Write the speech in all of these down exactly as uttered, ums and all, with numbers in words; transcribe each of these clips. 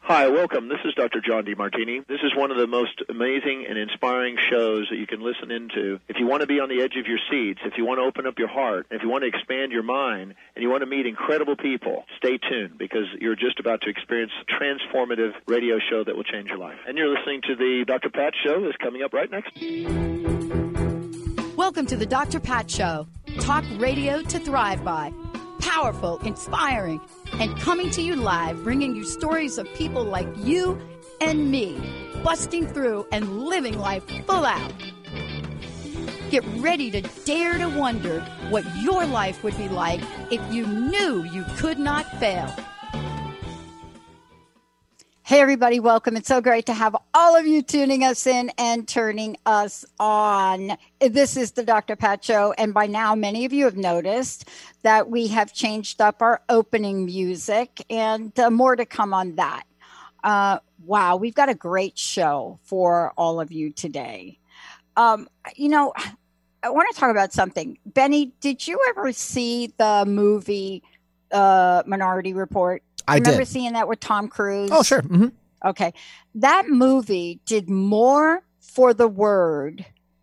Hi, welcome. This is Doctor John DeMartini. This is one of the most amazing and inspiring shows that you can listen into. If you want to be on the edge of your seats, if you want to open up your heart, if you want to expand your mind, and you want to meet incredible people, stay tuned because you're just about to experience a transformative radio show that will change your life. And you're listening to the Doctor Pat Show that's coming up right next. Welcome to the Doctor Pat Show. Talk radio to thrive by. Powerful, inspiring, and coming to you live, bringing you stories of people like you and me, busting through and living life full out. Get ready to dare to wonder what your life would be like if you knew you could not fail. Hey, everybody, welcome. It's so great to have all of you tuning us in and turning us on. This is the Doctor Pat Show, and by now, many of you have noticed that we have changed up our opening music, and uh, more to come on that. Uh, wow, we've got a great show for all of you today. Um, you know, I want to talk about something. Benny, did you ever see the movie uh, Minority Report? I remember did. seeing that with Tom Cruise? Oh, sure. Mm-hmm. Okay. That movie did more for the word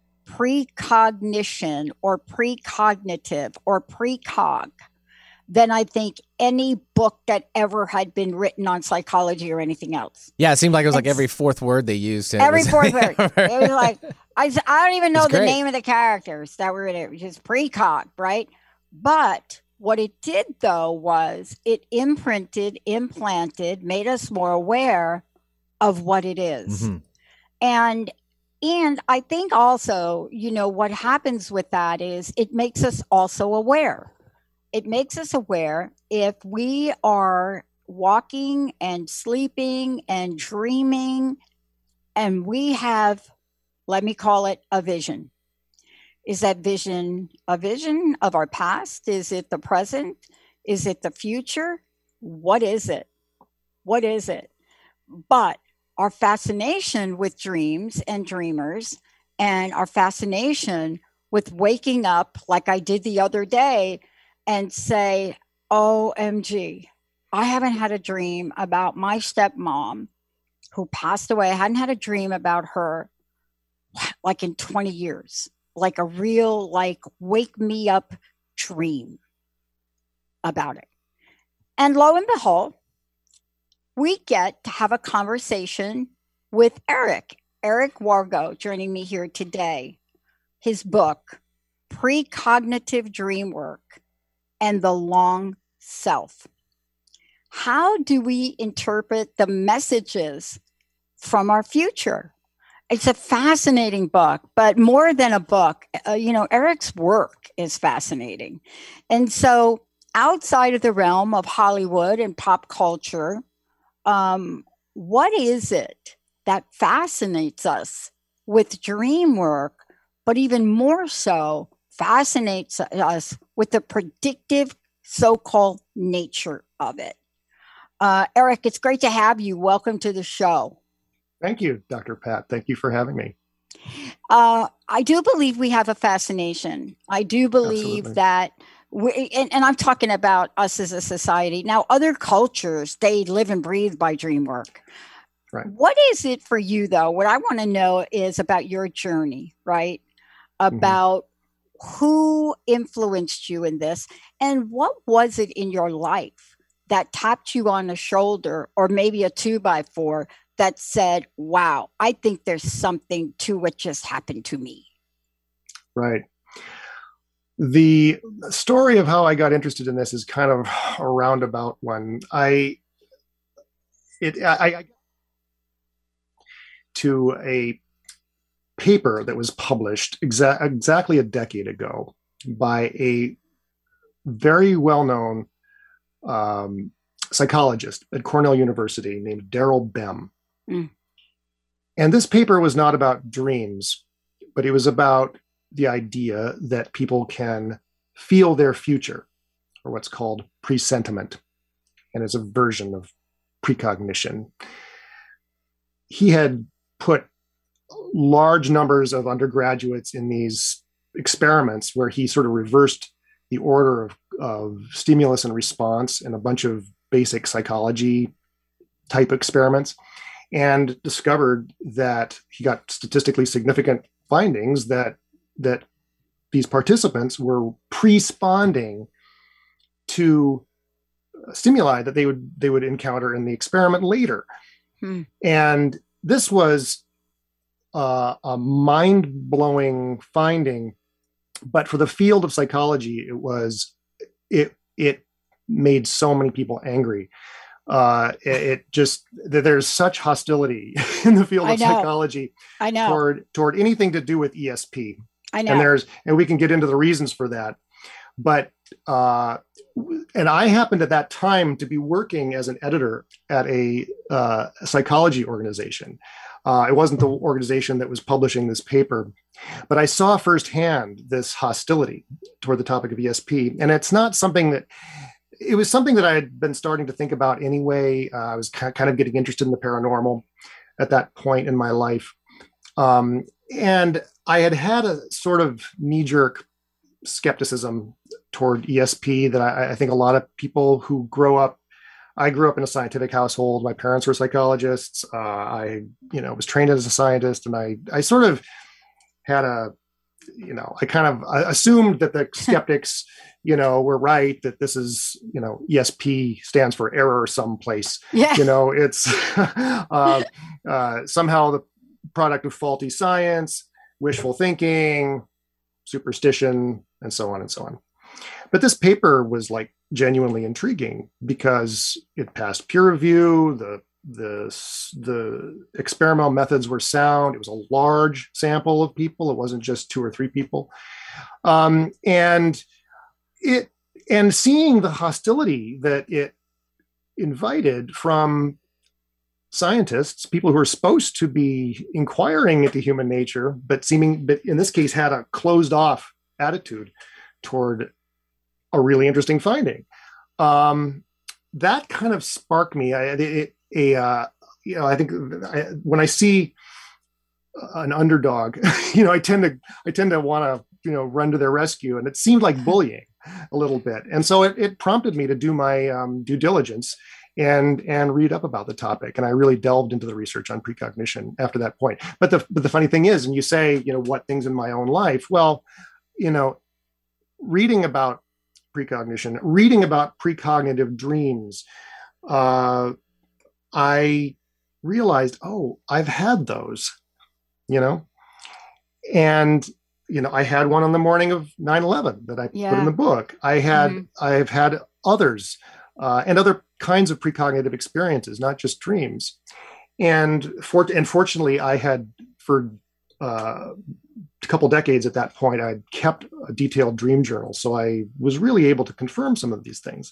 precognition or precognitive or precog than I think any book that ever had been written on psychology or anything else. Yeah, it seemed like it was It's, like every fourth word they used. And every it was, fourth word. It was like, I, I don't even know the great. name of the characters that were in it, which is precog, right? But what it did, though, was it imprinted, implanted, made us more aware of what it is. Mm-hmm. And and I think also, you know, what happens with that is it makes us also aware. It makes us aware if we are walking and sleeping and dreaming and we have, let me call it a vision. Is that vision a vision of our past? Is it the present? Is it the future? What is it? What is it? But our fascination with dreams and dreamers and our fascination with waking up like I did the other day and say, O M G, I haven't had a dream about my stepmom who passed away. I hadn't had a dream about her like in twenty years. Like a real, like, wake me up dream about it. And lo and behold, we get to have a conversation with Eric, Eric Wargo, joining me here today. His book, Precognitive Dream Work and the Long Self. How do we interpret the messages from our future? It's a fascinating book, but more than a book, uh, you know, Eric's work is fascinating. And so outside of the realm of Hollywood and pop culture, um, what is it that fascinates us with dream work, but even more so fascinates us with the predictive so-called nature of it? Uh, Eric, it's great to have you. Welcome to the show. Thank you, Doctor Pat. Thank you for having me. Uh, I do believe we have a fascination. I do believe Absolutely. that, we, and, and I'm talking about us as a society. Now, other cultures, they live and breathe by dream work. Right. What is it for you, though? What I want to know is about your journey, right? About mm-hmm. who influenced you in this, and what was it in your life that tapped you on the shoulder, or maybe a two by four, that said, wow, I think there's something to what just happened to me? Right. The story of how I got interested in this is kind of a roundabout one. I, it, I, I to a paper that was published exa- exactly a decade ago by a very well-known um, psychologist at Cornell University named Daryl Bem. Mm. And this paper was not about dreams, but it was about the idea that people can feel their future, or what's called presentiment, and is a version of precognition. He had put large numbers of undergraduates in these experiments where he sort of reversed the order of, of stimulus and response and a bunch of basic psychology type experiments, and discovered that he got statistically significant findings that that these participants were pre-sponding to stimuli that they would they would encounter in the experiment later. Hmm. And this was uh, a mind-blowing finding, but for the field of psychology, it was it it made so many people angry. Uh, it, it just there's such hostility in the field of psychology I know. toward toward anything to do with E S P. I know. And there's and we can get into the reasons for that, but uh, and I happened at that time to be working as an editor at a uh, psychology organization. Uh, it wasn't the organization that was publishing this paper, but I saw firsthand this hostility toward the topic of E S P. And it's not something that, it was something that I had been starting to think about anyway. Uh, I was kind of getting interested in the paranormal at that point in my life. Um, and I had had a sort of knee-jerk skepticism toward E S P that I, I think a lot of people who grow up, I grew up in a scientific household. My parents were psychologists. Uh, I, you know, was trained as a scientist, and I, I sort of had a, you know, I kind of I assumed that the skeptics, you know, were right, that this is, you know, E S P stands for error someplace. Yeah. You know, it's uh, uh, somehow the product of faulty science, wishful thinking, superstition, and so on and so on. But this paper was like genuinely intriguing because it passed peer review. The the the experimental methods were sound. It was a large sample of people. It wasn't just two or three people, um, and it and seeing the hostility that it invited from scientists, people who are supposed to be inquiring into human nature, but seeming, but in this case, had a closed off attitude toward a really interesting finding. Um, that kind of sparked me. I, it, a, uh, you know, I think I, when I see an underdog, you know, I tend to, I tend to want to, you know, run to their rescue, and it seemed like bullying a little bit. And so it, it prompted me to do my um, due diligence and and read up about the topic. And I really delved into the research on precognition after that point. But the but the funny thing is, and you say, you know, what things in my own life? Well, you know, reading about precognition, reading about precognitive dreams, uh, I realized, oh, I've had those, you know, and you know, I had one on the morning of nine eleven that I yeah. put in the book. I had mm-hmm. I've had others uh, and other kinds of precognitive experiences, not just dreams. And for and fortunately, I had for uh, a couple decades at that point, I'd kept a detailed dream journal, so I was really able to confirm some of these things.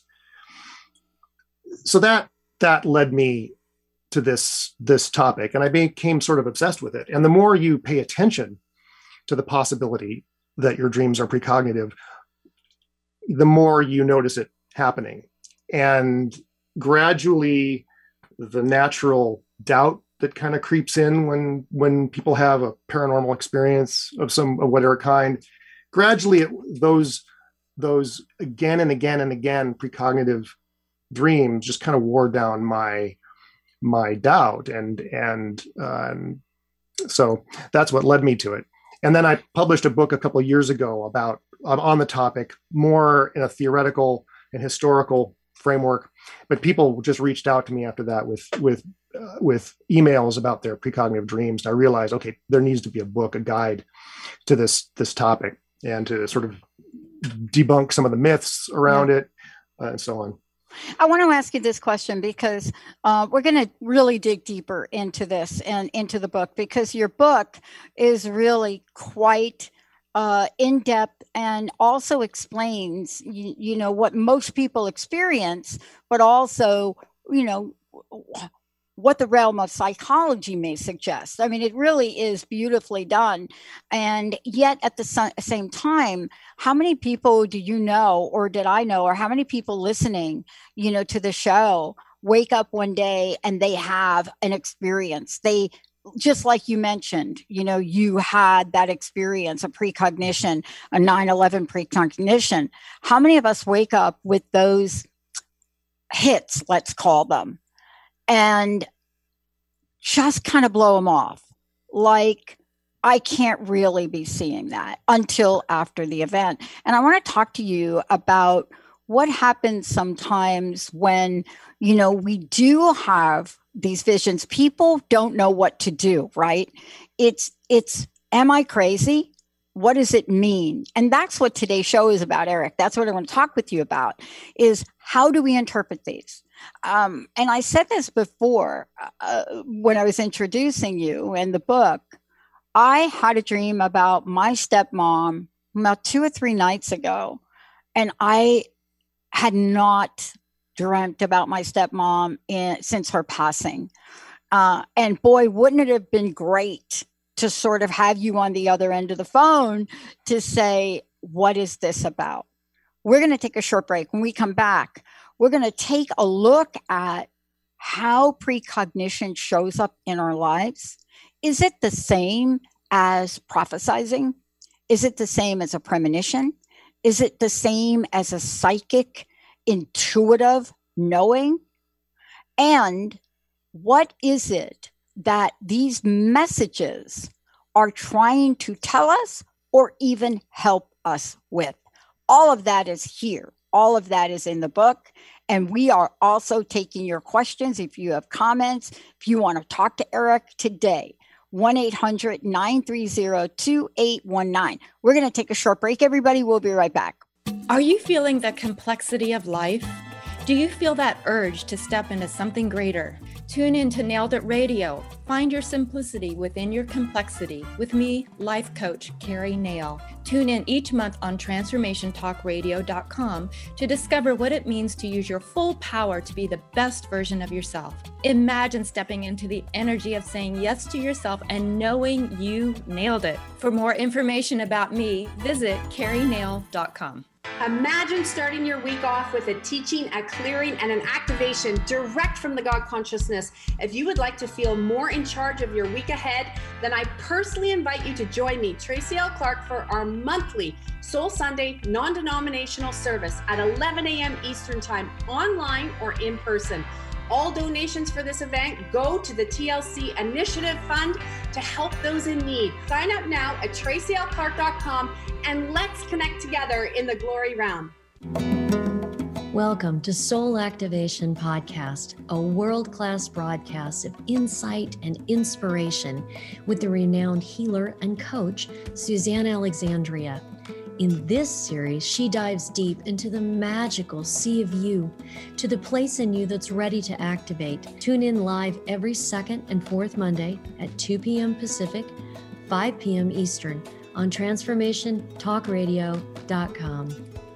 So that that led me to this this topic, and I became sort of obsessed with it. And the more you pay attention to the possibility that your dreams are precognitive, the more you notice it happening. And gradually, the natural doubt that kind of creeps in when when people have a paranormal experience of some of whatever kind, gradually it, those those again and again and again precognitive dreams just kind of wore down my my doubt, and and um, so that's what led me to it. And then I published a book a couple of years ago about on the topic, more in a theoretical and historical framework. But people just reached out to me after that with with uh, with emails about their precognitive dreams. And I realized, okay, there needs to be a book, a guide to this this topic, and to sort of debunk some of the myths around yeah. it, uh, and so on. I want to ask you this question because uh, we're going to really dig deeper into this and into the book, because your book is really quite uh, in-depth and also explains, you, you know, what most people experience, but also, you know, what the realm of psychology may suggest. I mean, it really is beautifully done. And yet at the same time, how many people do you know, or did I know, or how many people listening, you know, to the show wake up one day and they have an experience? They, just like you mentioned, you know, you had that experience, a precognition, a nine eleven precognition. How many of us wake up with those hits, let's call them? and just kind of blow them off. Like, I can't really be seeing that until after the event. And I want to talk to you about what happens sometimes when, you know, we do have these visions. People don't know what to do, right? It's, it's, am I crazy? What does it mean? And that's what today's show is about, Eric. That's what I want to talk with you about, is how do we interpret these? Um, and I said this before uh, when I was introducing you in the book. I had a dream about my stepmom about two or three nights ago, and I had not dreamt about my stepmom in, since her passing. Uh, and boy, wouldn't it have been great to sort of have you on the other end of the phone to say, what is this about? We're going to take a short break. When we come back, we're going to take a look at how precognition shows up in our lives. Is it the same as prophesizing? Is it the same as a premonition? Is it the same as a psychic, intuitive knowing? And what is it that these messages are trying to tell us or even help us with? All of that is here. All of that is in the book. And we are also taking your questions. If you have comments, if you want to talk to Eric today, one eight hundred nine three zero two eight one nine. We're going to take a short break, everybody. We'll be right back. Are you feeling the complexity of life? Do you feel that urge to step into something greater? Tune in to Nailed It Radio. Find your simplicity within your complexity with me, life coach Carrie Nail. Tune in each month on transformation talk radio dot com to discover what it means to use your full power to be the best version of yourself. Imagine stepping into the energy of saying yes to yourself and knowing you nailed it. For more information about me, visit carrie nail dot com. Imagine starting your week off with a teaching, a clearing, and an activation direct from the God consciousness. If you would like to feel more in charge of your week ahead, then I personally invite you to join me, Tracy L. Clark, for our monthly Soul Sunday non-denominational service at eleven a.m. Eastern Time, online or in person. All donations for this event go to the T L C Initiative Fund to help those in need. Sign up now at tracy l clark dot com and let's connect together in the glory realm. Welcome to Soul Activation Podcast, a world-class broadcast of insight and inspiration with the renowned healer and coach, Suzanne Alexandria. In this series, she dives deep into the magical sea of you, to the place in you that's ready to activate. Tune in live every second and fourth Monday at two p.m. Pacific, five p.m. Eastern on transformation talk radio dot com.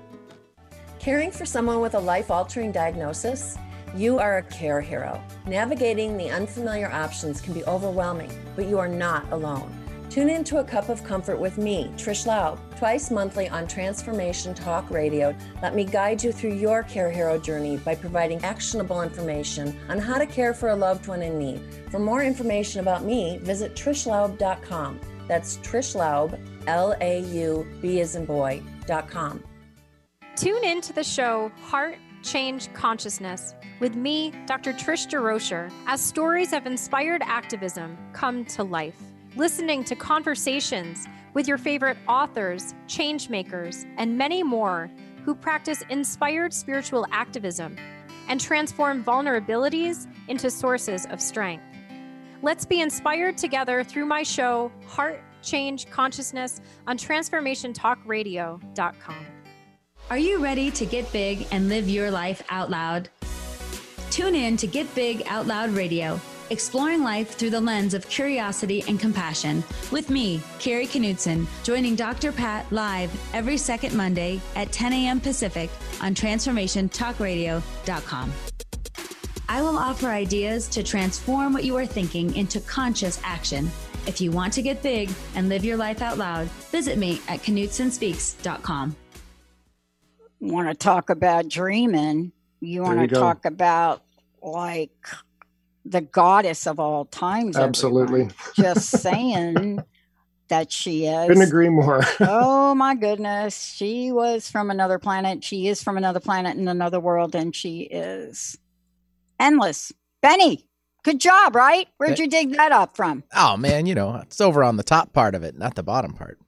Caring for someone with a life-altering diagnosis? You are a care hero. Navigating the unfamiliar options can be overwhelming, but you are not alone. Tune in to A Cup of Comfort with me, Trish Laub, twice monthly on Transformation Talk Radio. Let me guide you through your care hero journey by providing actionable information on how to care for a loved one in need. For more information about me, visit trish laub dot com. That's Trish Laub, L A U B as in boy, dot com. Tune in to the show Heart Change Consciousness with me, Doctor Trish DeRocher, as stories of inspired activism come to life. Listening to conversations with your favorite authors, change makers, and many more who practice inspired spiritual activism and transform vulnerabilities into sources of strength. Let's be inspired together through my show, Heart Change Consciousness, on transformation talk radio dot com. Are you ready to get big and live your life out loud? Tune in to Get Big Out Loud Radio, exploring life through the lens of curiosity and compassion, with me, Carrie Knudsen, joining Doctor Pat live every second Monday at ten a.m. Pacific on transformation talk radio dot com. I will offer ideas to transform what you are thinking into conscious action. If you want to get big and live your life out loud, visit me at knudsen speaks dot com. Want to talk about dreaming? You want to talk about, like, the goddess of all times? Absolutely. Everyone. Just saying that she is. Couldn't agree more. Oh my goodness. She was from another planet. She is from another planet in another world, and she is endless. Benny, good job, right? Where'd you dig that up from? Oh, man, you know, it's over on the top part of it, not the bottom part.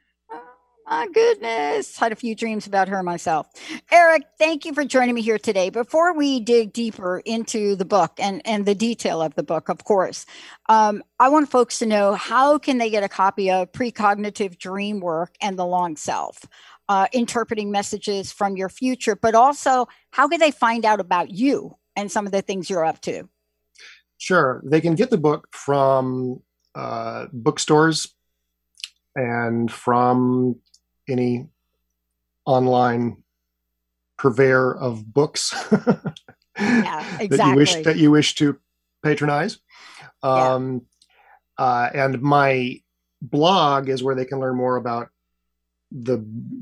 My goodness. Had a few dreams about her myself. Eric, thank you for joining me here today. Before we dig deeper into the book and, and the detail of the book, of course, um, I want folks to know, how can they get a copy of Precognitive Dream Work and the Long Self, uh, interpreting messages from your future, but also how can they find out about you and some of the things you're up to? Sure. They can get the book from uh, bookstores and from any online purveyor of books yeah, exactly. that you wish that you wish to patronize. Um, yeah. uh, and my blog is where they can learn more about the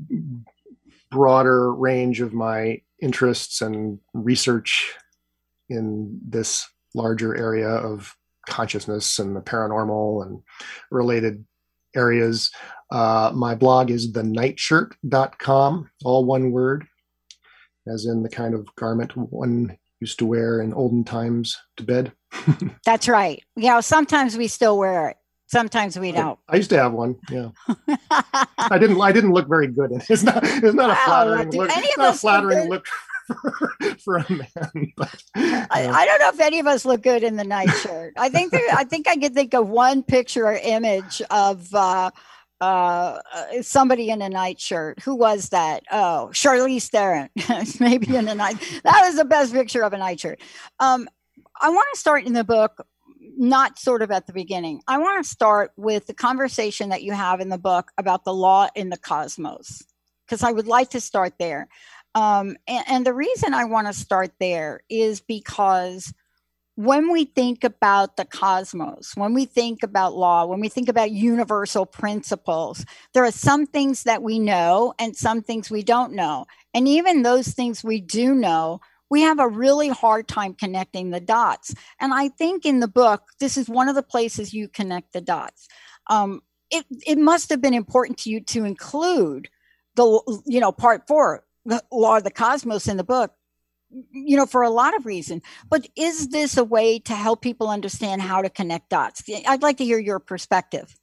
broader range of my interests and research in this larger area of consciousness and the paranormal and related areas. Uh, my blog is the nightshirt dot com, all one word, as in the kind of garment one used to wear in olden times to bed. That's right. You know, sometimes we still wear it. Sometimes we don't. I, I used to have one. Yeah. I didn't. I didn't look very good in it. It's not. It's not wow, a flattering look. It's not a flattering look for, for a man. But, uh, I, I don't know if any of us look good in the nightshirt. I think. There, I think I could think of one picture or image of uh, uh, somebody in a nightshirt. Who was that? Oh, Charlize Theron. Maybe in a night. That was the best picture of a nightshirt. Um, I want to start in the book, not sort of at the beginning. I want to start with the conversation that you have in the book about the law in the cosmos, because I would like to start there. Um, and, and the reason I want to start there is because when we think about the cosmos, when we think about law, when we think about universal principles, there are some things that we know and some things we don't know. And even those things we do know, we have a really hard time connecting the dots. And I think in the book, this is one of the places you connect the dots. Um, it, it must have been important to you to include the, you know, part four, the law of the cosmos in the book, you know, for a lot of reasons. But is this a way to help people understand how to connect dots? I'd like to hear your perspective.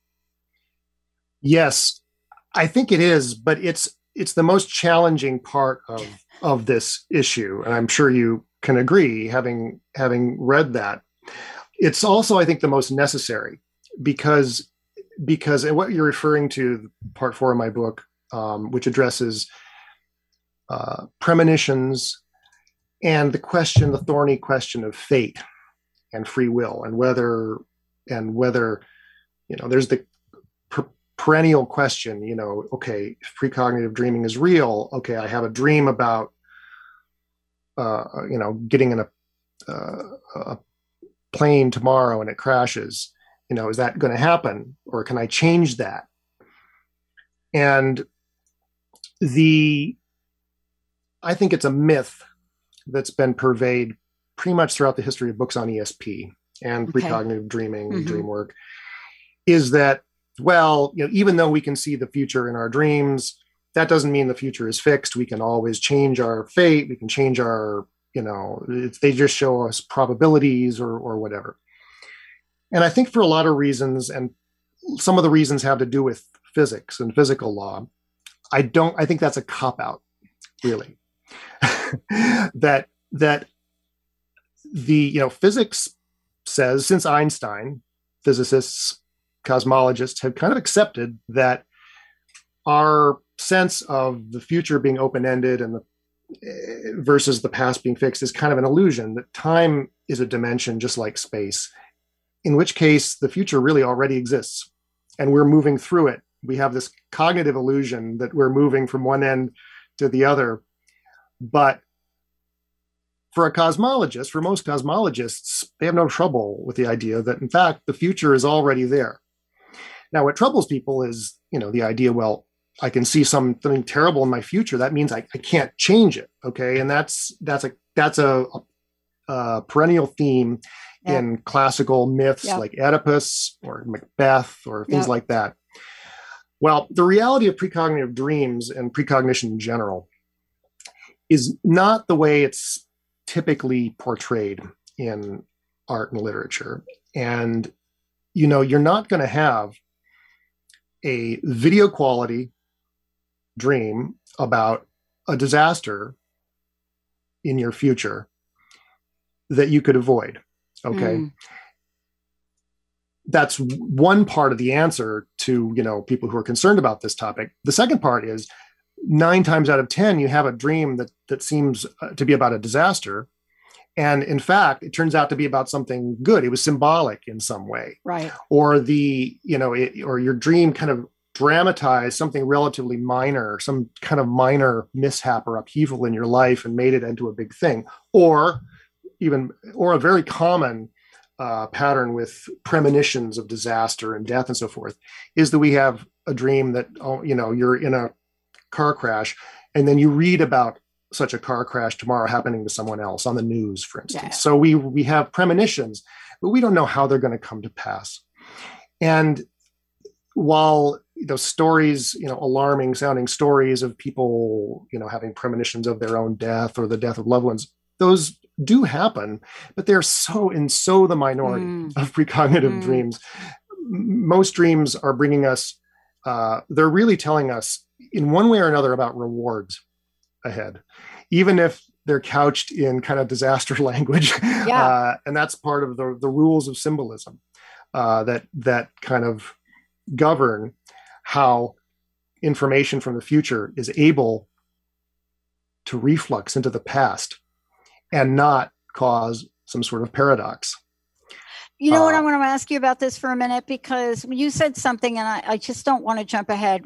Yes, I think it is, but it's it's the most challenging part of of this issue, and I'm sure you can agree, having having read that. It's also, I think, the most necessary because because what you're referring to, part four of my book, um, which addresses uh, premonitions and the question, the thorny question of fate and free will, and whether and whether you know, there's the per- perennial question, you know, okay, if precognitive dreaming is real, okay, I have a dream about Uh, you know, getting in a, uh, a plane tomorrow and it crashes, you know, is that going to happen, or can I change that? And the, I think it's a myth that's been pervaded pretty much throughout the history of books on E S P and okay. precognitive dreaming mm-hmm. and dream work, is that, well, you know, even though we can see the future in our dreams, that doesn't mean the future is fixed. We can always change our fate. We can change our, you know, it's, they just show us probabilities or or whatever. And I think for a lot of reasons, and some of the reasons have to do with physics and physical law, I don't, I think that's a cop-out, really. that, that the, you know, physics says, since Einstein, physicists, cosmologists have kind of accepted that our sense of the future being open-ended and the versus the past being fixed is kind of an illusion, that time is a dimension just like space, in which case the future really already exists and we're moving through it. We have this cognitive illusion that we're moving from one end to the other. But for a cosmologist, for most cosmologists, they have no trouble with the idea that, in fact, the future is already there. Now, what troubles people is, you know, the idea, well, I can see something terrible in my future. That means I, I can't change it. Okay. And that's, that's a, that's a, a perennial theme yeah. in classical myths yeah. like Oedipus or Macbeth or things yeah. like that. Well, the reality of precognitive dreams and precognition in general is not the way it's typically portrayed in art and literature. And, you know, you're not going to have a video quality dream about a disaster in your future that you could avoid. Okay. Mm. That's one part of the answer to, you know, people who are concerned about this topic. The second part is nine times out of ten, you have a dream that, that seems to be about a disaster. And in fact, it turns out to be about something good. It was symbolic in some way. Right. Or the, you know, it, or your dream kind of dramatized something relatively minor, some kind of minor mishap or upheaval in your life and made it into a big thing. Or even, or a very common uh, pattern with premonitions of disaster and death and so forth is that we have a dream that, oh, you know, you're in a car crash and then you read about such a car crash tomorrow happening to someone else on the news, for instance. Yeah. So we we have premonitions, but we don't know how they're going to come to pass. And while, you know, stories, you know, alarming sounding stories of people, you know, having premonitions of their own death or the death of loved ones, those do happen, but they're so in so the minority mm. of precognitive mm. dreams. Most dreams are bringing us, uh, they're really telling us in one way or another about rewards ahead, even if they're couched in kind of disaster language. Yeah. Uh, and that's part of the, the rules of symbolism uh, that, that kind of govern how information from the future is able to reflux into the past and not cause some sort of paradox. You know uh, what, I want to ask you about this for a minute, because you said something and I, I just don't want to jump ahead.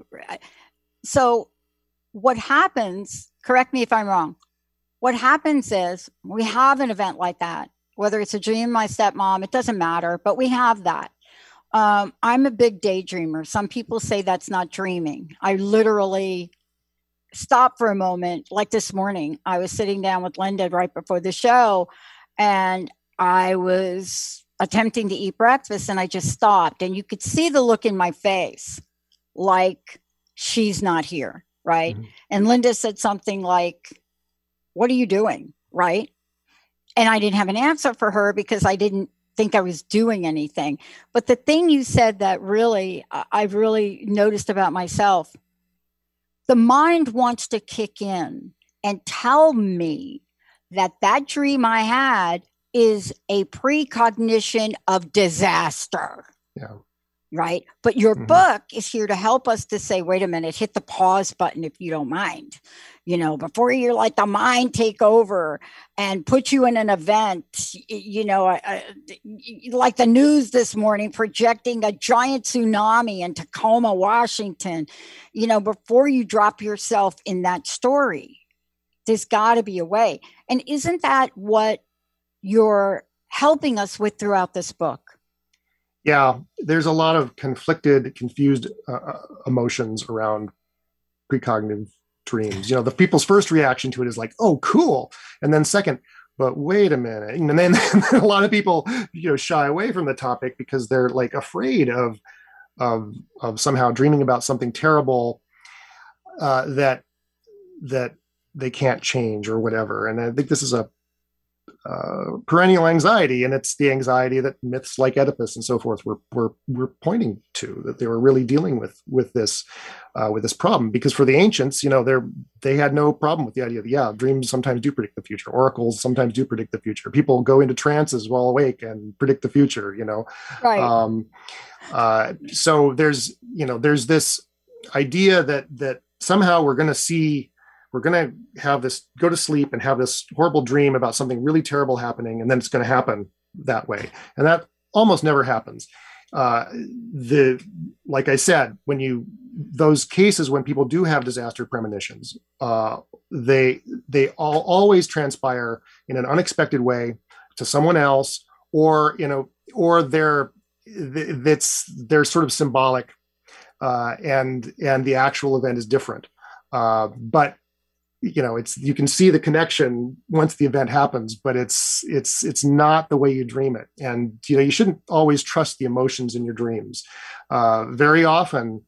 So what happens, correct me if I'm wrong, what happens is we have an event like that, whether it's a dream, my stepmom, it doesn't matter, but we have that. Um, I'm a big daydreamer. Some people say that's not dreaming. I literally stop for a moment. Like this morning, I was sitting down with Linda right before the show and I was attempting to eat breakfast and I just stopped and you could see the look in my face, like she's not here. Right. Mm-hmm. And Linda said something like, what are you doing? Right. And I didn't have an answer for her because I didn't think I was doing anything. But the thing you said that really, uh, I've really noticed about myself, the mind wants to kick in and tell me that that dream I had is a precognition of disaster. Yeah. Right. But your mm-hmm. book is here to help us to say, wait a minute, hit the pause button if you don't mind, you know, before you let the mind take over and put you in an event, you know, uh, like the news this morning projecting a giant tsunami in Tacoma, Washington, you know, before you drop yourself in that story, there's got to be a way. And isn't that what you're helping us with throughout this book? Yeah, there's a lot of conflicted, confused uh, emotions around precognitive dreams. You know, the people's first reaction to it is like, oh, cool. And then second, but wait a minute. And then, and then a lot of people, you know, shy away from the topic because they're like afraid of, of, of somehow dreaming about something terrible uh, that, that they can't change or whatever. And I think this is a, Uh, perennial anxiety, and it's the anxiety that myths like Oedipus and so forth were were were pointing to, that they were really dealing with with this uh, with this problem. Because for the ancients, you know, they they had no problem with the idea that yeah, dreams sometimes do predict the future. Oracles sometimes do predict the future. People go into trances while awake and predict the future. You know, right? Um, uh, so there's you know there's this idea that that somehow we're going to see. We're going to have this, go to sleep and have this horrible dream about something really terrible happening, and then it's going to happen that way. And that almost never happens. Uh, the, like I said, when you, those cases when people do have disaster premonitions, uh, they, they all always transpire in an unexpected way to someone else, or, you know, or they're, that's, they're sort of symbolic, uh, and, and the actual event is different. Uh, but you know, it's, you can see the connection once the event happens, but it's, it's, it's not the way you dream it. And, you know, you shouldn't always trust the emotions in your dreams. Uh, very often,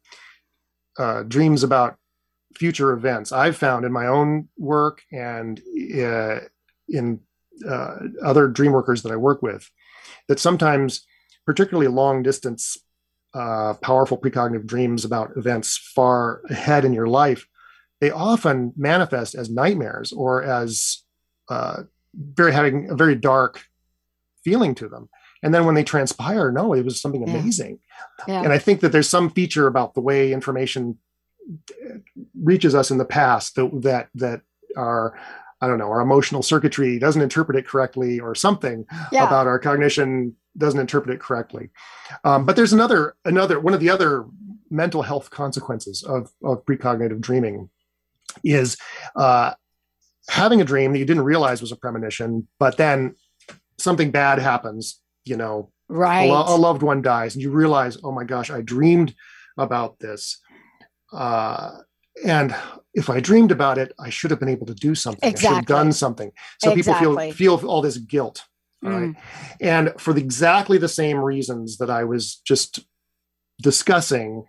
uh, dreams about future events I've found in my own work and uh, in uh, other dream workers that I work with, that sometimes, particularly long distance, uh, powerful precognitive dreams about events far ahead in your life, they often manifest as nightmares or as uh, very having a very dark feeling to them. And then when they transpire, no, it was something amazing. Yeah. Yeah. And I think that there's some feature about the way information reaches us in the past that that, that our, I don't know, our emotional circuitry doesn't interpret it correctly, or something yeah. about our cognition doesn't interpret it correctly. Um, but there's another, another, one of the other mental health consequences of, of precognitive dreaming is uh, having a dream that you didn't realize was a premonition, but then something bad happens, you know, right. a, lo- a loved one dies, and you realize, oh my gosh, I dreamed about this. Uh, and if I dreamed about it, I should have been able to do something. Exactly. I should have done something. So exactly. people feel, feel all this guilt. Mm. Right. And for the, exactly the same reasons that I was just discussing,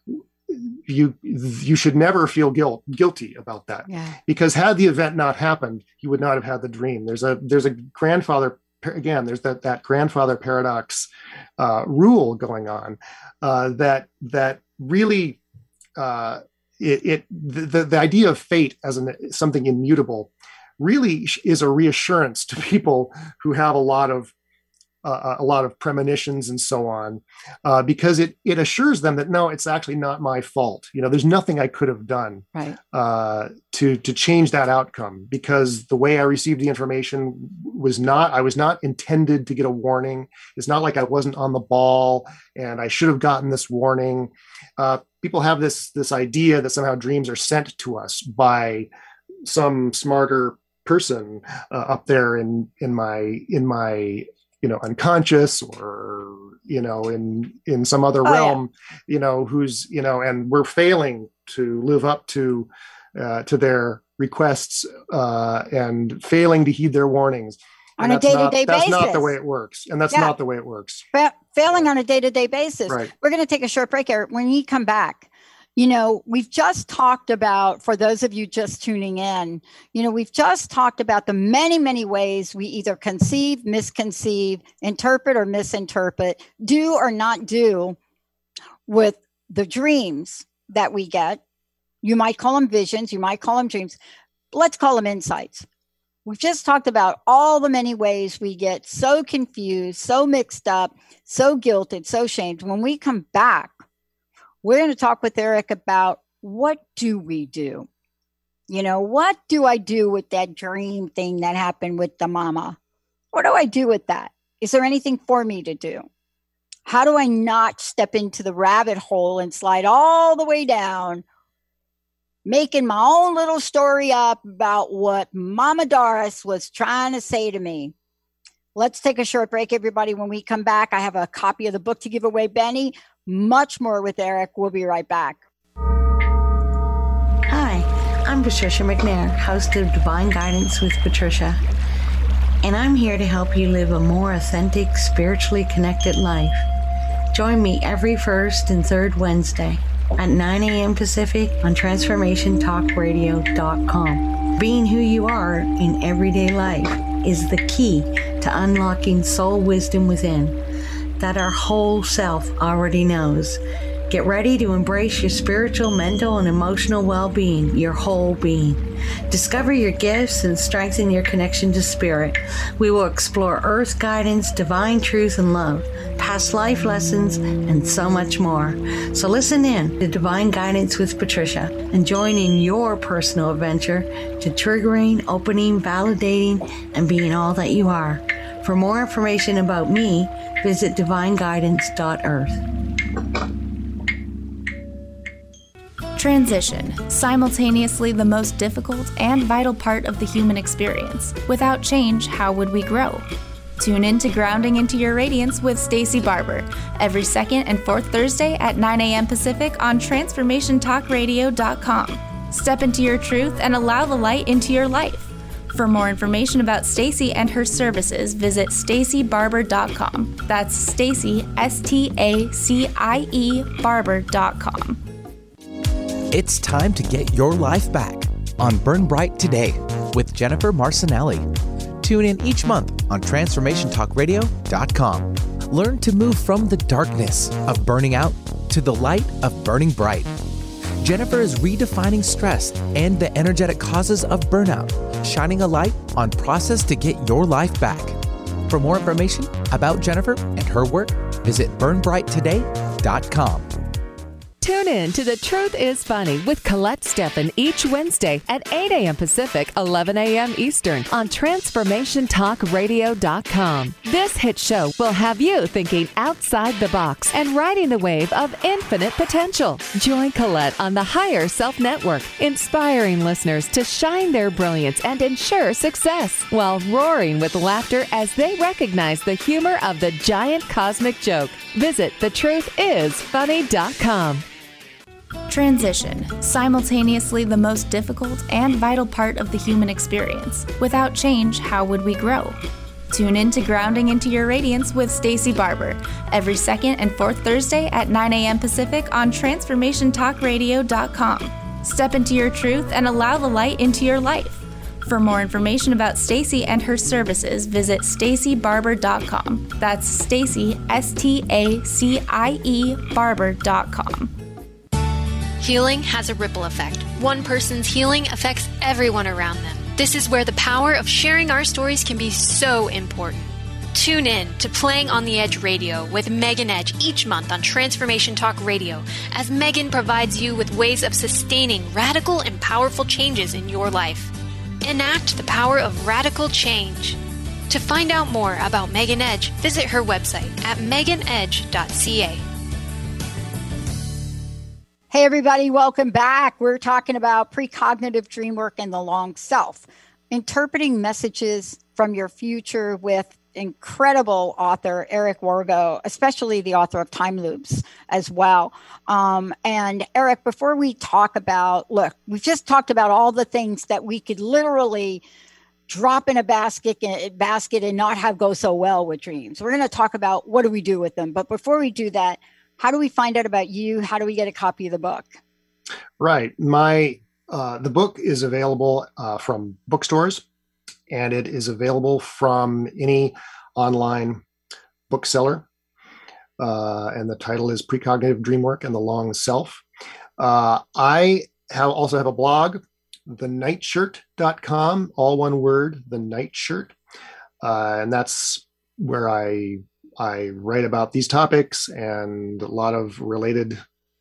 you you should never feel guilt guilty about that. Yeah. Because had the event not happened, you would not have had the dream. There's a there's a grandfather again. There's that that grandfather paradox uh, rule going on uh, that that really uh, it, it the the idea of fate as an, something immutable really is a reassurance to people who have a lot of Uh, a lot of premonitions and so on, uh, because it it assures them that no, it's actually not my fault. You know, there's nothing I could have done right. uh, to to change that outcome, because the way I received the information was not, I was not intended to get a warning. It's not like I wasn't on the ball and I should have gotten this warning. Uh, people have this this idea that somehow dreams are sent to us by some smarter person uh, up there in in my in my you know, unconscious, or, you know, in, in some other oh, realm, yeah. you know, who's, you know, and we're failing to live up to, uh, to their requests, uh, and failing to heed their warnings. On a day-to-day basis. That's not the way it works. And that's yeah. not the way it works. Fa- failing on a day-to-day basis. Right. We're going to take a short break, Eric. When we come back, you know, we've just talked about, for those of you just tuning in, you know, we've just talked about the many, many ways we either conceive, misconceive, interpret or misinterpret, do or not do with the dreams that we get. You might call them visions, you might call them dreams. Let's call them insights. We've just talked about all the many ways we get so confused, so mixed up, so guilted, so shamed. When we come back, we're going to talk with Eric about, what do we do? You know, what do I do with that dream thing that happened with the mama? What do I do with that? Is there anything for me to do? How do I not step into the rabbit hole and slide all the way down, making my own little story up about what Mama Doris was trying to say to me? Let's take a short break, everybody. When we come back, I have a copy of the book to give away, Benny. Much more with Eric. We'll be right back. Hi, I'm Patricia McNair, host of Divine Guidance with Patricia, and I'm here to help you live a more authentic, spiritually connected life. Join me every first and third Wednesday at nine a.m. Pacific on transformation talk radio dot com. Being who you are in everyday life is the key to unlocking soul wisdom within that our whole self already knows. Get ready to embrace your spiritual, mental, and emotional well-being, your whole being. Discover your gifts and strengthen your connection to spirit. We will explore earth guidance, divine truth and love, past life lessons, and so much more. So listen in to Divine Guidance with Patricia and join in your personal adventure to triggering, opening, validating, and being all that you are. For more information about me, visit divine guidance dot earth. Transition, simultaneously the most difficult and vital part of the human experience. Without change, how would we grow? Tune in to Grounding into Your Radiance with Stacey Barber every second and fourth Thursday at nine a.m. Pacific on transformation talk radio dot com. Step into your truth and allow the light into your life. For more information about Stacey and her services, visit stacey barber dot com. That's Stacey, S T A C I E, barber dot com. It's time to get your life back on Burn Bright Today with Jennifer Marcinelli. Tune in each month on transformation talk radio dot com. Learn to move from the darkness of burning out to the light of burning bright. Jennifer is redefining stress and the energetic causes of burnout, shining a light on process to get your life back. For more information about Jennifer and her work, visit burn bright today dot com. Tune in to The Truth is Funny with Colette Steffen each Wednesday at eight a.m. Pacific, eleven a.m. Eastern on transformation talk radio dot com. This hit show will have you thinking outside the box and riding the wave of infinite potential. Join Colette on the Higher Self Network, inspiring listeners to shine their brilliance and ensure success while roaring with laughter as they recognize the humor of the giant cosmic joke. Visit the truth is funny dot com. Transition, simultaneously the most difficult and vital part of the human experience. Without change, how would we grow? Tune in to Grounding into Your Radiance with Stacey Barber every second and fourth Thursday at nine a.m. Pacific on transformation talk radio dot com. Step into your truth and allow the light into your life. For more information about Stacey and her services, visit stacey barber dot com. That's Stacey, S T A C I E, barber dot com. Healing has a ripple effect. One person's healing affects everyone around them. This is where the power of sharing our stories can be so important. Tune in to Playing on the Edge Radio with Megan Edge each month on Transformation Talk Radio, as Megan provides you with ways of sustaining radical and powerful changes in your life. Enact the power of radical change. To find out more about Megan Edge, visit her website at megan edge dot c a. Hey, everybody, welcome back. We're talking about precognitive dream work and the long self, interpreting messages from your future with incredible author Eric Wargo, especially the author of Time Loops as well. Um, and Eric, before we talk about, look, we've just talked about all the things that we could literally drop in a basket, basket and not have go so well with dreams. We're going to talk about what do we do with them. But before we do that, how do we find out about you? How do we get a copy of the book? Right. My uh, the book is available uh, from bookstores, and it is available from any online bookseller. Uh, and the title is Precognitive Dream Work and the Long Self. Uh, I have also have a blog, the nightshirt dot com, all one word, the nightshirt. Uh, and that's where I I write about these topics and a lot of related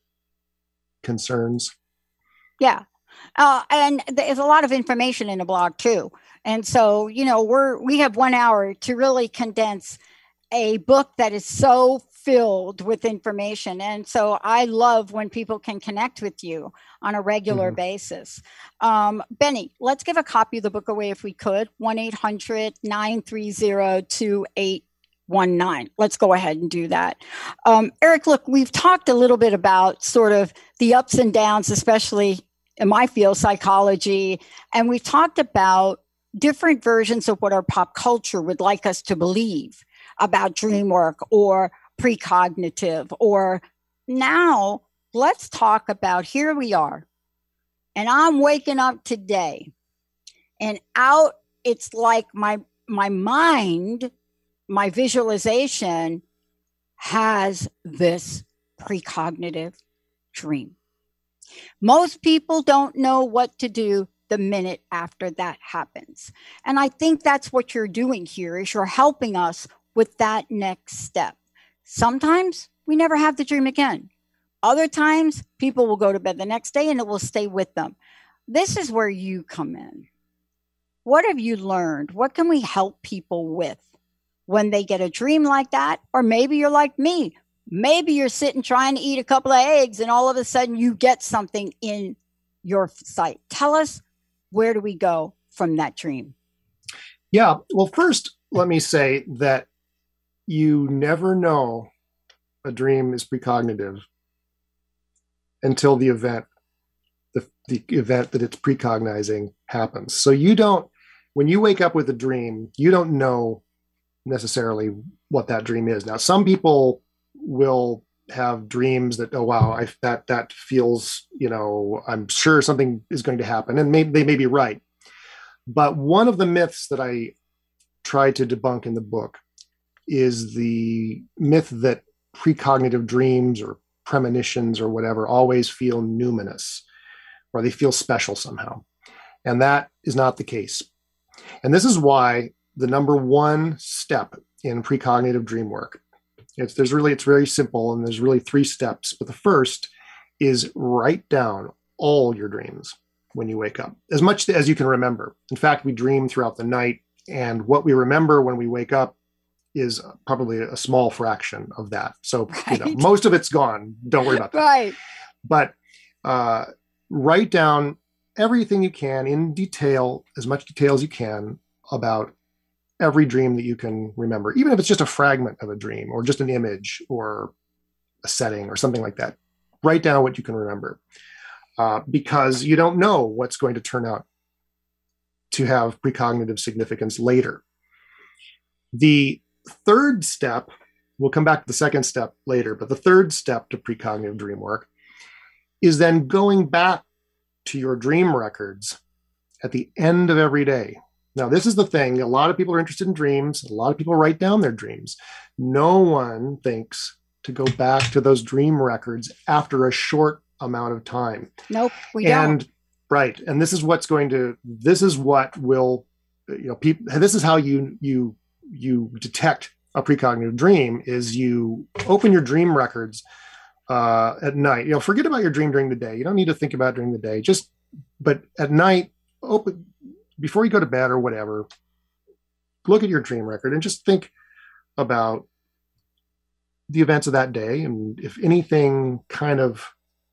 concerns. Yeah. Uh, and there's a lot of information in a blog too. And so, you know, we're, we have one hour to really condense a book that is so filled with information. And so I love when people can connect with you on a regular mm-hmm. basis. Um, Benny, let's give a copy of the book away if we could. one eight hundred nine three zero two eight one nine. Let's go ahead and do that. Um, Eric, look, we've talked a little bit about sort of the ups and downs, especially in my field, psychology. And we've talked about different versions of what our pop culture would like us to believe about dream work or precognitive. Or now let's talk about, here we are. And I'm waking up today and out, it's like my, my mind, my visualization has this precognitive dream. Most people don't know what to do the minute after that happens. And I think that's what you're doing here, is you're helping us with that next step. Sometimes we never have the dream again. Other times people will go to bed the next day and it will stay with them. This is where you come in. What have you learned? What can we help people with when they get a dream like that? Or maybe you're like me. Maybe you're sitting trying to eat a couple of eggs and all of a sudden you get something in your sight. Tell us, where do we go from that dream? Yeah. Well, first, let me say that you never know a dream is precognitive until the event, the, the event that it's precognizing happens. So you don't, when you wake up with a dream, you don't know necessarily what that dream is. Now, some people will have dreams that, oh, wow, I, that, that feels, you know, I'm sure something is going to happen, and maybe they may be right. But one of the myths that I try to debunk in the book is the myth that precognitive dreams or premonitions or whatever always feel numinous, or they feel special somehow. And that is not the case. And this is why the number one step in precognitive dream work, it's there's really it's very simple, and there's really three steps. But the first is write down all your dreams when you wake up, as much as you can remember. In fact, we dream throughout the night, and what we remember when we wake up is probably a small fraction of that. So right. you know, most of it's gone. Don't worry about that. Right. But uh, write down everything you can in detail, as much detail as you can, about every dream that you can remember, even if it's just a fragment of a dream or just an image or a setting or something like that. Write down what you can remember, uh, because you don't know what's going to turn out to have precognitive significance later. The third step, we'll come back to the second step later, but the third step to precognitive dream work is then going back to your dream records at the end of every day. Now, this is the thing. A lot of people are interested in dreams. A lot of people write down their dreams. No one thinks to go back to those dream records after a short amount of time. Nope, we and, don't. Right. And this is what's going to, this is what will, you know, people, this is how you, you, you detect a precognitive dream is you open your dream records uh, at night. You know, forget about your dream during the day. You don't need to think about it during the day. Just, but at night, open, before you go to bed or whatever, look at your dream record and just think about the events of that day. And if anything kind of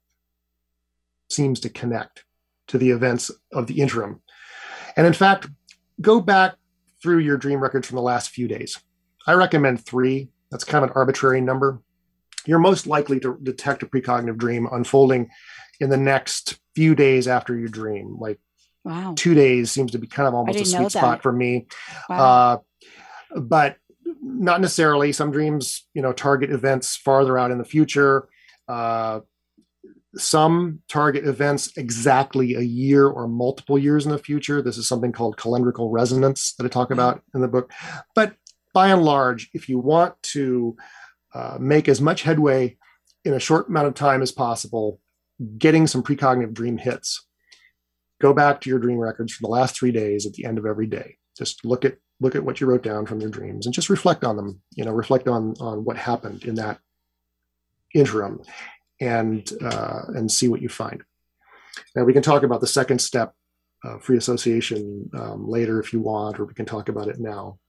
seems to connect to the events of the interim. And in fact, go back through your dream records from the last few days. I recommend three. That's kind of an arbitrary number. You're most likely to detect a precognitive dream unfolding in the next few days after your dream. Like wow. two days seems to be kind of almost a sweet spot for me. Wow. Uh, but not necessarily. Some dreams, you know, target events farther out in the future. Uh, Some target events exactly a year or multiple years in the future. This is something called calendrical resonance that I talk about in the book. But by and large, if you want to uh, make as much headway in a short amount of time as possible, getting some precognitive dream hits, go back to your dream records for the last three days at the end of every day. Just look at look at what you wrote down from your dreams and just reflect on them. You know, reflect on on what happened in that interim. And uh, and see what you find. Now we can talk about the second step, uh, free association, um, later if you want, or we can talk about it now.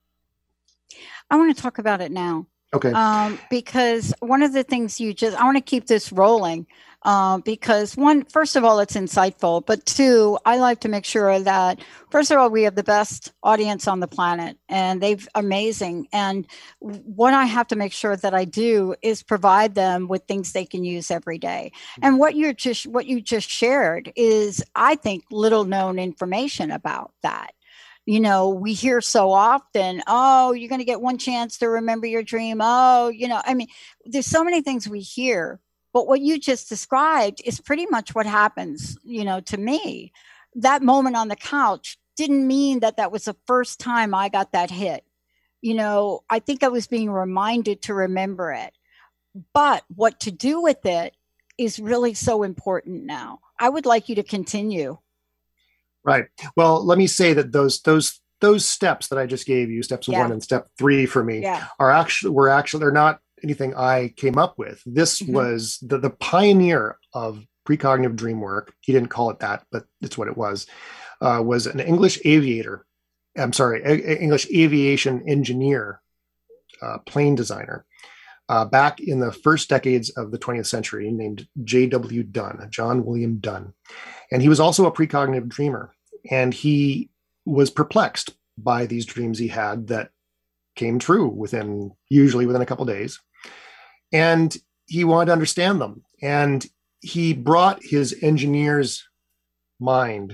I want to talk about it now. Okay. Um, because one of the things you just, I want to keep this rolling uh, because one, first of all, it's insightful, but two, I like to make sure that, first of all, we have the best audience on the planet and they've amazing. And what I have to make sure that I do is provide them with things they can use every day. And what you're just, what you just shared is, I think, little known information about that. You know, we hear so often, oh, you're going to get one chance to remember your dream. Oh, you know, I mean, there's so many things we hear, but what you just described is pretty much what happens, you know, to me. That moment on the couch didn't mean that that was the first time I got that hit. You know, I think I was being reminded to remember it. But what to do with it is really so important now. I would like you to continue. Right. Well, let me say that those those those steps that I just gave you, steps Yeah. one and step three for me, Yeah. are actually were actually they're not anything I came up with. This Mhm. was the the pioneer of precognitive dream work. He didn't call it that, but it's what it was. Uh, was an English aviator. I'm sorry, a, a English aviation engineer, uh, plane designer, uh, back in the first decades of the twentieth century, named J W Dunn, John William Dunn. And he was also a precognitive dreamer. And he was perplexed by these dreams he had that came true within, usually within a couple of days. And he wanted to understand them. And he brought his engineer's mind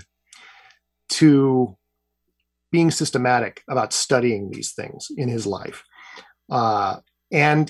to being systematic about studying these things in his life. Uh, and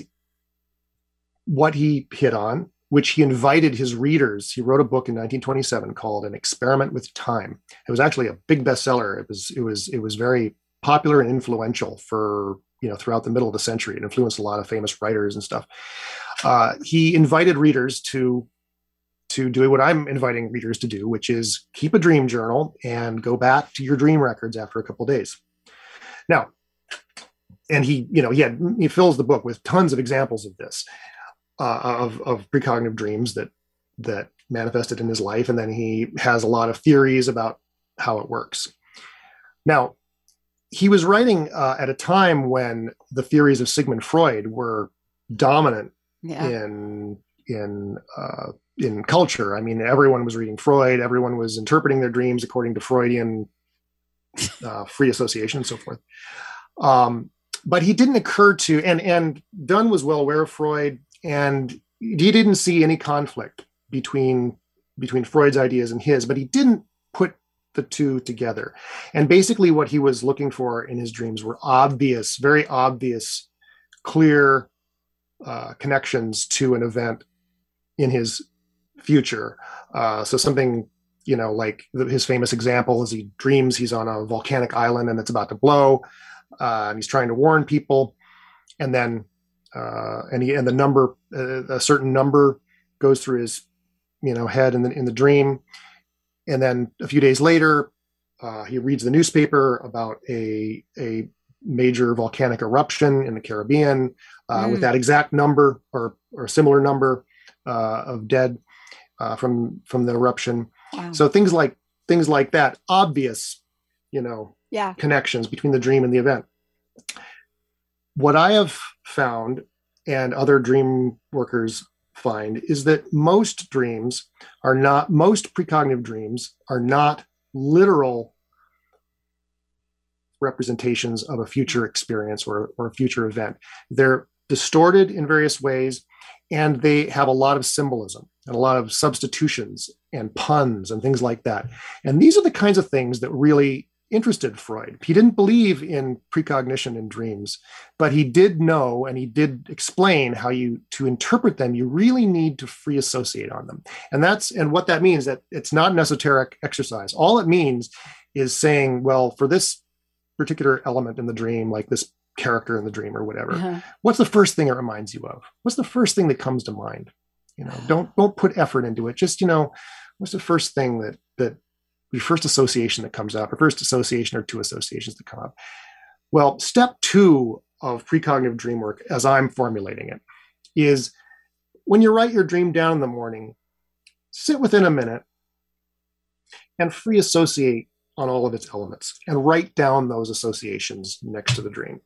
what he hit on, which he invited his readers, he wrote a book in nineteen twenty-seven called An Experiment with Time. It was actually a big bestseller. It was, it was, it was very popular and influential for, you know, throughout the middle of the century. It influenced a lot of famous writers and stuff. Uh, he invited readers to to do what I'm inviting readers to do, which is keep a dream journal and go back to your dream records after a couple of days. Now, and he, you know, he had, he fills the book with tons of examples of this, uh, of, of precognitive dreams that, that manifested in his life. And then he has a lot of theories about how it works. Now, he was writing uh, at a time when the theories of Sigmund Freud were dominant yeah. in, in, uh, in culture. I mean, everyone was reading Freud, everyone was interpreting their dreams according to Freudian uh, free association and so forth. Um, but he didn't occur to, and, and Dunn was well aware of Freud, and he didn't see any conflict between, between Freud's ideas and his, but he didn't put the two together. And basically what he was looking for in his dreams were obvious, very obvious, clear uh, connections to an event in his future. Uh, so something, you know, like the, his famous example is he dreams he's on a volcanic island and it's about to blow, uh, and he's trying to warn people, and then uh, and he and the number, uh, a certain number, goes through his, you know, head in the in the dream, and then a few days later, uh, he reads the newspaper about a a major volcanic eruption in the Caribbean uh, mm. with that exact number or or similar number uh, of dead. Uh, from from the eruption. Wow. So things like things like that, obvious, you know, yeah. connections between the dream and the event. What I have found, and other dream workers find, is that most dreams are not, most precognitive dreams are not literal representations of a future experience or, or a future event. They're distorted in various ways, and they have a lot of symbolism and a lot of substitutions and puns and things like that. And these are the kinds of things that really interested Freud. He didn't believe in precognition in dreams, but he did know, and he did explain how you, to interpret them, you really need to free associate on them. And that's, and what that means, that it's not an esoteric exercise. All it means is saying, well, for this particular element in the dream, like this character in the dream or whatever, uh-huh. what's the first thing it reminds you of? What's the first thing that comes to mind? You know, don't don't put effort into it. Just, you know, what's the first thing that that your first association that comes up, or first association or two associations that come up? Well, step two of precognitive dream work, as I'm formulating it, is when you write your dream down in the morning, sit within a minute and free associate on all of its elements and write down those associations next to the dream.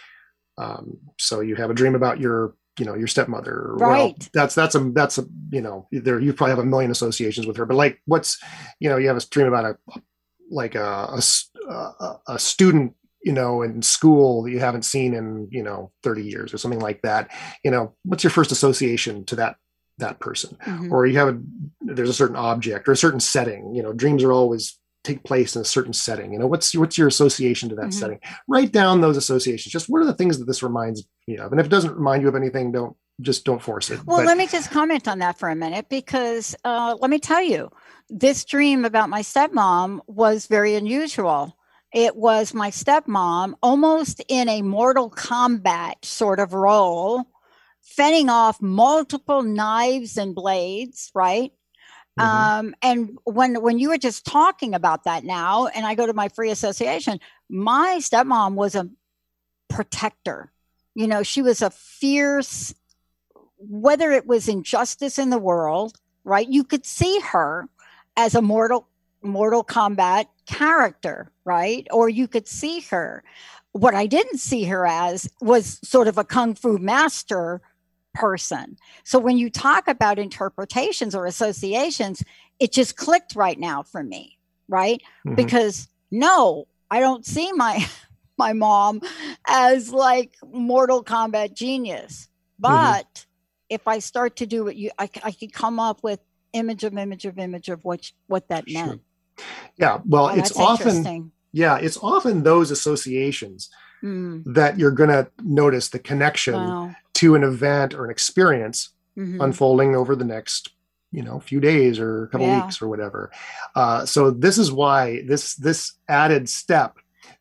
Um, so you have a dream about your, you know, your stepmother. Right. Well, that's, that's a, that's a, you know, there, you probably have a million associations with her, but like what's, you know, you have a dream about a, like a, a, a student, you know, in school that you haven't seen in, you know, thirty years or something like that. You know, what's your first association to that, that person? Mm-hmm. Or you have a, there's a certain object or a certain setting. You know, dreams are always take place in a certain setting. You know, what's what's your association to that mm-hmm. setting? Write down those associations. Just what are the things that this reminds you of? And if it doesn't remind you of anything, don't just don't force it. Well, but, let me just comment on that for a minute, because uh, let me tell you, this dream about my stepmom was very unusual. It was my stepmom almost in a Mortal Kombat sort of role, fending off multiple knives and blades, right? Mm-hmm. Um, and when, when you were just talking about that now, and I go to my free association, my stepmom was a protector. You know, she was a fierce, whether it was injustice in the world, right? You could see her as a Mortal, Mortal Kombat character, right? Or you could see her. What I didn't see her as was sort of a Kung Fu master person. So when you talk about interpretations or associations, it just clicked right now for me, right? Mm-hmm. Because no, I don't see my my mom as like Mortal Kombat genius. But mm-hmm. if I start to do what you, I, I could come up with image of image of image of what what that meant. Sure. Yeah, well, oh, it's often yeah, it's often those associations mm. that you're going to notice the connection wow. to an event or an experience mm-hmm. unfolding over the next, you know, few days or a couple yeah. weeks or whatever. Uh, so this is why this this added step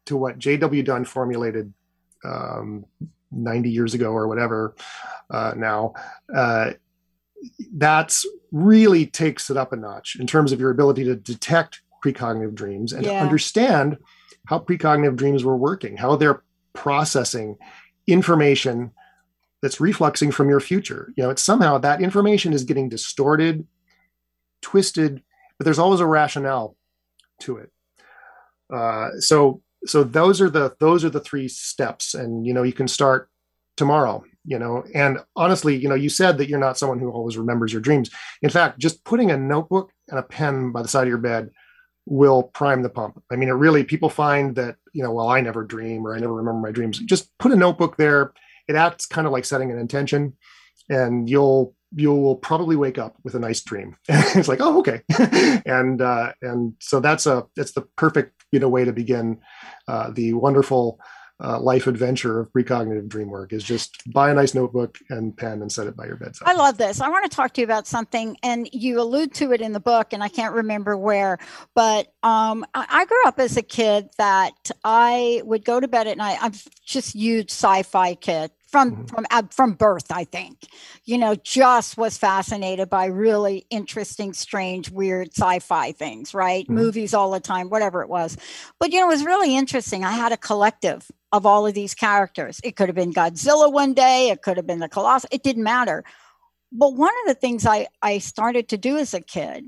to what J W Dunn formulated um, ninety years ago or whatever uh, now, uh, that's really takes it up a notch in terms of your ability to detect precognitive dreams and Yeah. to understand how precognitive dreams were working, how they're processing information that's refluxing from your future. You know, it's somehow that information is getting distorted, twisted, but there's always a rationale to it. Uh, so, so those are the those are the three steps, and you know, you can start tomorrow. You know, and honestly, you know, you said that you're not someone who always remembers your dreams. In fact, just putting a notebook and a pen by the side of your bed will prime the pump. I mean, it really, people find that, you know, well, I never dream or I never remember my dreams. Just put a notebook there. It acts kind of like setting an intention, and you'll you'll probably wake up with a nice dream. It's like, oh, okay. and uh, and so that's a that's the perfect, you know, way to begin uh, the wonderful Uh, life adventure of precognitive dream work is just buy a nice notebook and pen and set it by your bedside. I love this. I want to talk to you about something, and you allude to it in the book, and I can't remember where, but um, I, I grew up as a kid that I would go to bed at night. I'm just huge sci-fi kid from, mm-hmm. from, uh, from birth, I think, you know, just was fascinated by really interesting, strange, weird sci-fi things, right? Mm-hmm. Movies all the time, whatever it was. But, you know, it was really interesting. I had a collective of all of these characters. It could have been Godzilla one day. It could have been the Colossus. It didn't matter. But one of the things I, I started to do as a kid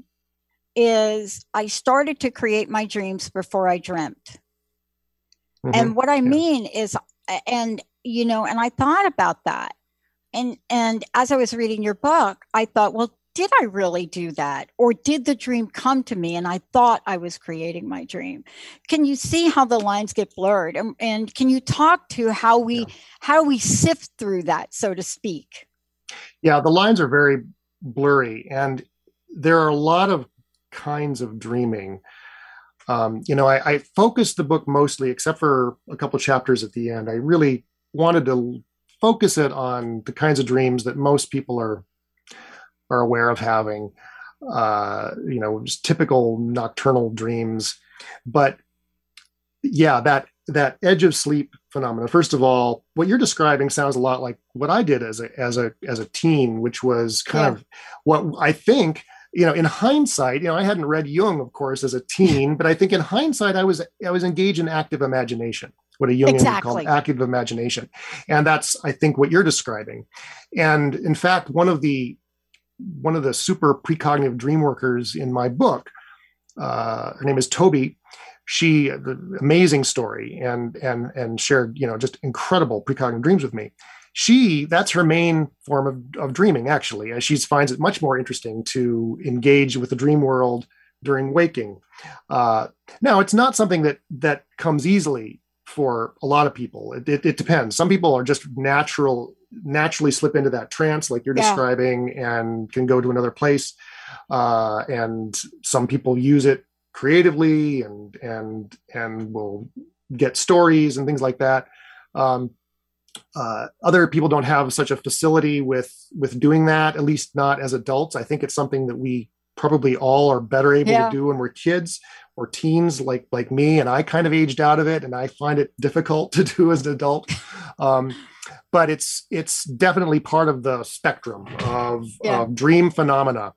is I started to create my dreams before I dreamt. Mm-hmm. And what I yeah. mean is, and, you know, and I thought about that. And, and as I was reading your book, I thought, well, did I really do that? Or did the dream come to me and I thought I was creating my dream? Can you see how the lines get blurred? And, and can you talk to how we yeah. how we sift through that, so to speak? Yeah, the lines are very blurry, and there are a lot of kinds of dreaming. Um, you know, I, I focused the book mostly, except for a couple chapters at the end. I really wanted to focus it on the kinds of dreams that most people are are aware of having, uh, you know, just typical nocturnal dreams. But yeah, that that edge of sleep phenomenon. First of all, what you're describing sounds a lot like what I did as a as a as a teen, which was kind yeah. of what I think, you know, in hindsight, you know, I hadn't read Jung, of course, as a teen, but I think in hindsight, I was I was engaged in active imagination. What a Jungian exactly. would call active imagination, and that's, I think, what you're describing. And in fact, one of the one of the super precognitive dream workers in my book, uh, her name is Toby. She, the amazing story, and and and shared, you know, just incredible precognitive dreams with me. She, that's her main form of, of dreaming, actually. She finds it much more interesting to engage with the dream world during waking. Uh, now, it's not something that that comes easily for a lot of people. It, it, it depends. Some people are just natural, naturally slip into that trance, like you're yeah. describing, and can go to another place. Uh, and some people use it creatively and and and will get stories and things like that. Um, uh, other people don't have such a facility with with doing that, at least not as adults. I think it's something that we probably all are better able yeah. to do when we're kids or teens, like like me. And I kind of aged out of it, and I find it difficult to do as an adult. Um, but it's it's definitely part of the spectrum of, yeah. of dream phenomena.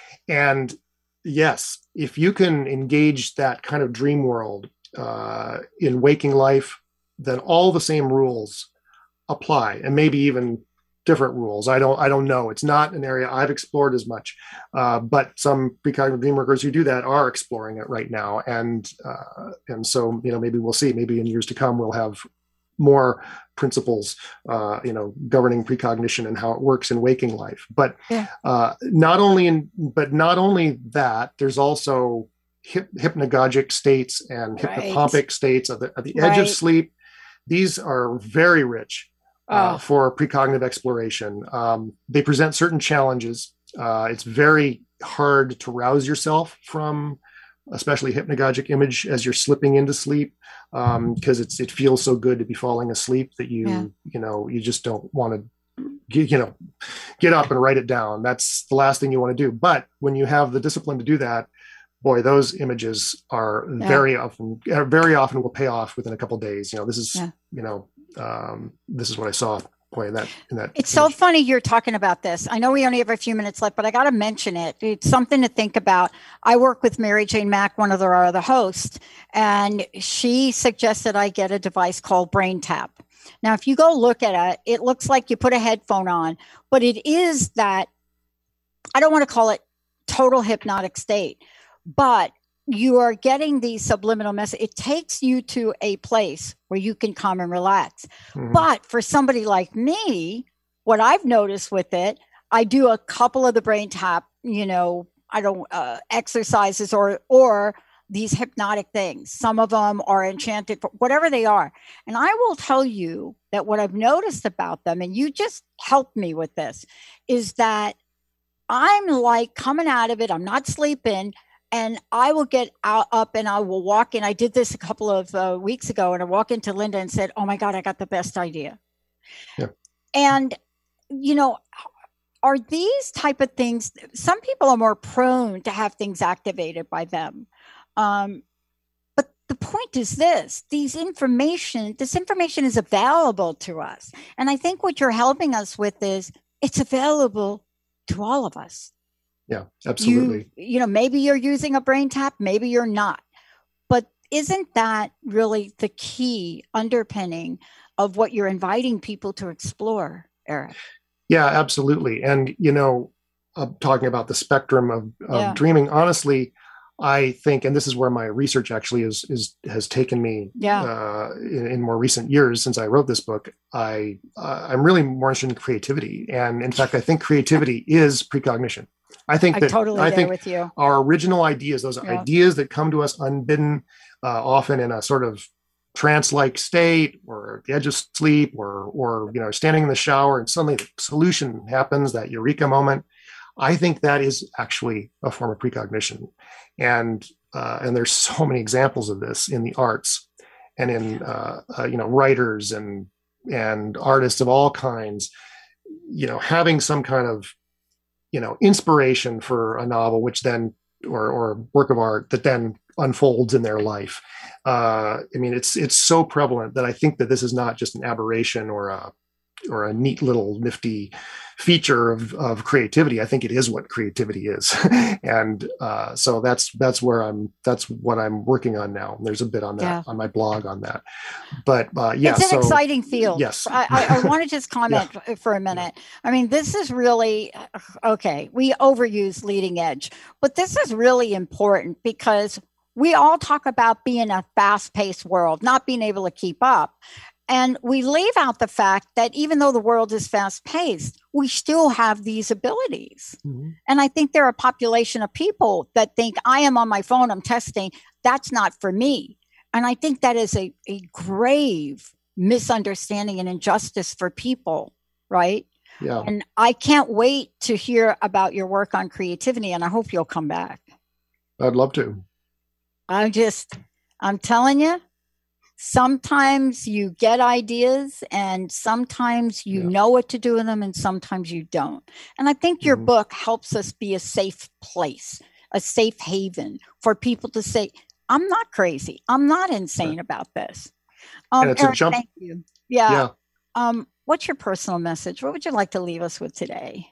And yes, if you can engage that kind of dream world uh, in waking life, then all the same rules apply, and maybe even different rules. I don't I don't know. It's not an area I've explored as much, uh, but some precognitive dream workers who do that are exploring it right now. And uh, and so, you know, maybe we'll see. Maybe in years to come, we'll have more principles, uh, you know, governing precognition and how it works in waking life. But yeah. uh, not only in, but not only that, there's also hip, hypnagogic states and hypnopompic right. states at the, at the edge right. of sleep. These are very rich uh, oh. for precognitive exploration. Um, they present certain challenges. Uh, it's very hard to rouse yourself from, especially hypnagogic image, as you're slipping into sleep, because um, it's it feels so good to be falling asleep that you yeah. you know you just don't want to get, you know get up and write it down. That's the last thing you want to do. But when you have the discipline to do that, boy, those images are Yeah. very often, uh, very often will pay off within a couple of days. You know, this is, Yeah. you know, um, this is what I saw boy, in that, in that. It's so funny you're talking about this. I know we only have a few minutes left, but I got to mention it. It's something to think about. I work with Mary Jane Mack, one of the other hosts, and she suggested I get a device called BrainTap. Now, if you go look at it, it looks like you put a headphone on, but it is that, I don't want to call it total hypnotic state, but you are getting the subliminal message. It takes you to a place where you can come and relax. Mhm. But for somebody like me, what I've noticed with it, I do a couple of the BrainTap, you know, I don't uh, exercises or or these hypnotic things. Some of them are enchanted, whatever they are. And I will tell you that what I've noticed about them, and you just helped me with this, is that I'm like coming out of it. I'm not sleeping. And I will get out, up and I will walk in. I did this a couple of uh, weeks ago, and I walked into Linda and said, oh my God, I got the best idea. Yeah. And, you know, are these type of things, some people are more prone to have things activated by them. Um, but the point is this, these information, this information is available to us. And I think what you're helping us with is it's available to all of us. Yeah, absolutely. You, you know, maybe you're using a BrainTap, maybe you're not. But isn't that really the key underpinning of what you're inviting people to explore, Eric? Yeah, absolutely. And, you know, uh, talking about the spectrum of, of Yeah. dreaming, honestly, I think, and this is where my research actually is, is has taken me Yeah. uh, in, in more recent years since I wrote this book. I, uh, I'm really more interested in creativity. And in fact, I think creativity is precognition. I think I'm that totally I there think with you. our original ideas, those Yeah. ideas that come to us unbidden, uh, often in a sort of trance-like state or at the edge of sleep, or, or, you know, standing in the shower and suddenly the solution happens, that eureka moment. I think that is actually a form of precognition. And, uh, and there's so many examples of this in the arts and in, uh, uh, you know, writers and, and artists of all kinds, you know, having some kind of, you know, inspiration for a novel, which then, or, or work of art that then unfolds in their life. Uh, I mean, it's, it's so prevalent that I think that this is not just an aberration or a, or a neat little nifty feature of, of creativity. I think it is what creativity is. And uh, so that's, that's where I'm, that's what I'm working on now. There's a bit on that, Yeah. on my blog on that, but uh, yeah. It's an so, exciting field. Yes. I, I, I want to just comment f- for a minute. I mean, this is really, okay, we overuse leading edge, but this is really important because we all talk about being a fast-paced world, not being able to keep up. And we leave out the fact that even though the world is fast-paced, we still have these abilities. Mm-hmm. And I think there are a population of people that think, I am on my phone, I'm testing. That's not for me. And I think that is a, a grave misunderstanding and injustice for people, right? Yeah. And I can't wait to hear about your work on creativity, and I hope you'll come back. I'd love to. I'm just, I'm telling you, sometimes you get ideas and sometimes you Yeah. know what to do with them and sometimes you don't. And I think your Mhm. book helps us be a safe place, a safe haven for people to say, I'm not crazy. I'm not insane about this. Um, And it's a Eric, jump- thank you. Yeah. Yeah. Um, what's your personal message? What would you like to leave us with today?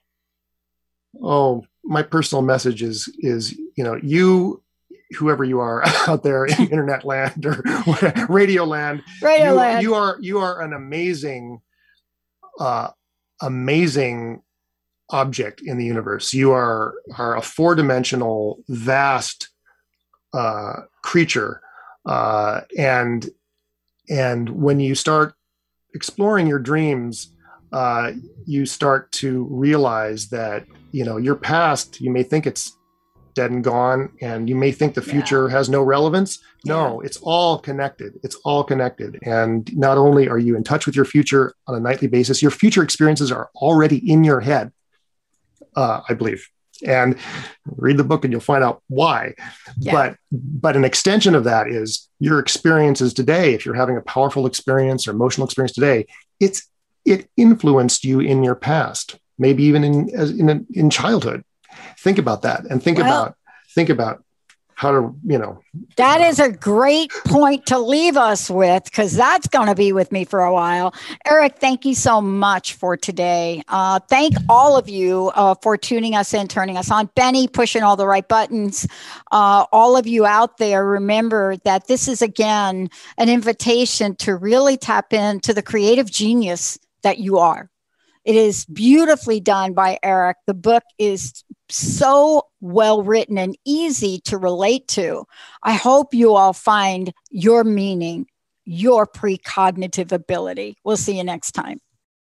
Oh, my personal message is, is, you know, you, whoever you are out there in internet land or radio land, Radio you, land. you are, you are an amazing, uh, amazing object in the universe. You are, are a four-dimensional, vast, uh, creature. Uh, and, and when you start exploring your dreams, uh, you start to realize that, you know, your past, you may think it's dead and gone, and you may think the future has no relevance. No, it's all connected. It's all connected. And not only are you in touch with your future on a nightly basis, your future experiences are already in your head, uh, I believe. And read the book and you'll find out why. Yeah. But but an extension of that is your experiences today. If you're having a powerful experience or emotional experience today, it's it influenced you in your past, maybe even in as in in childhood. Think about that, and think Well- about think about how to, you know. That is a great point to leave us with, because that's going to be with me for a while. Eric, thank you so much for today. Uh, thank all of you uh, for tuning us in, turning us on. Benny, pushing all the right buttons. Uh, all of you out there, remember that this is, again, an invitation to really tap into the creative genius that you are. It is beautifully done by Eric. The book is so well written and easy to relate to. I hope you all find your meaning, your precognitive ability. We'll see you next time.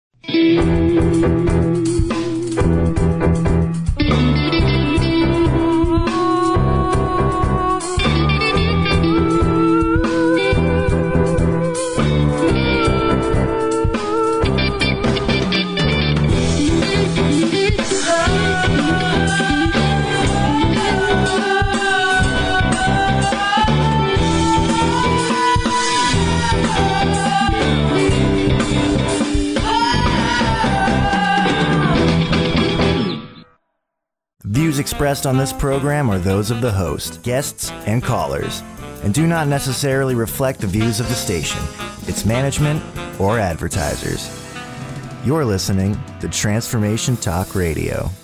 Views expressed on this program are those of the host, guests, and callers, and do not necessarily reflect the views of the station, its management, or advertisers. You're listening to Transformation Talk Radio.